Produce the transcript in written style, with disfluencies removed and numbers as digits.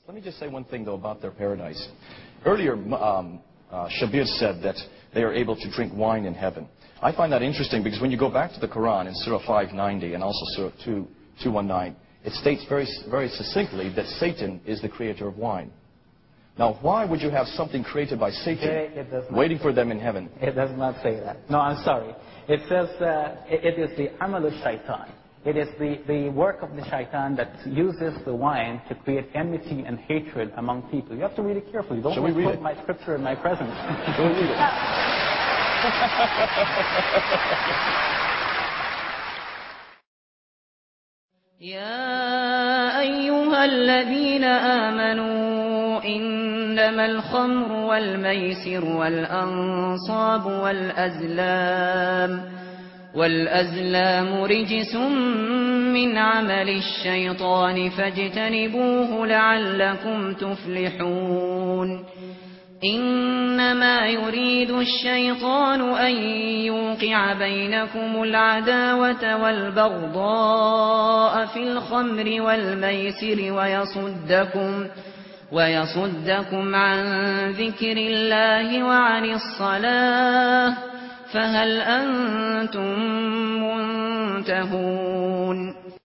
Let me just say one thing, though, about their paradise. Earlier, Shabir said that they are able to drink wine in heaven. I find that interesting because when you go back to the Quran in Surah 590 and also Surah 219, it states very, very succinctly that Satan is the creator of wine. Now, why would you have something created by Satan waiting for them in heaven? It does not say that. No, I'm sorry. It says it is the amal al-shaitan. It is the work of the shaitan that uses the wine to create enmity and hatred among people. You have to read it carefully. Don't quote my scripture in my presence. Shall we read it? يا أيها الذين آمنوا إنما الخمر والميسر والأنصاب والأزلام رجس من عمل الشيطان فاجتنبوه لعلكم تفلحون إنما يريد الشيطان أن يوقع بينكم العداوة والبغضاء في الخمر والميسر ويصدكم عن ذكر الله وعن الصلاة فهل أنتم منتهون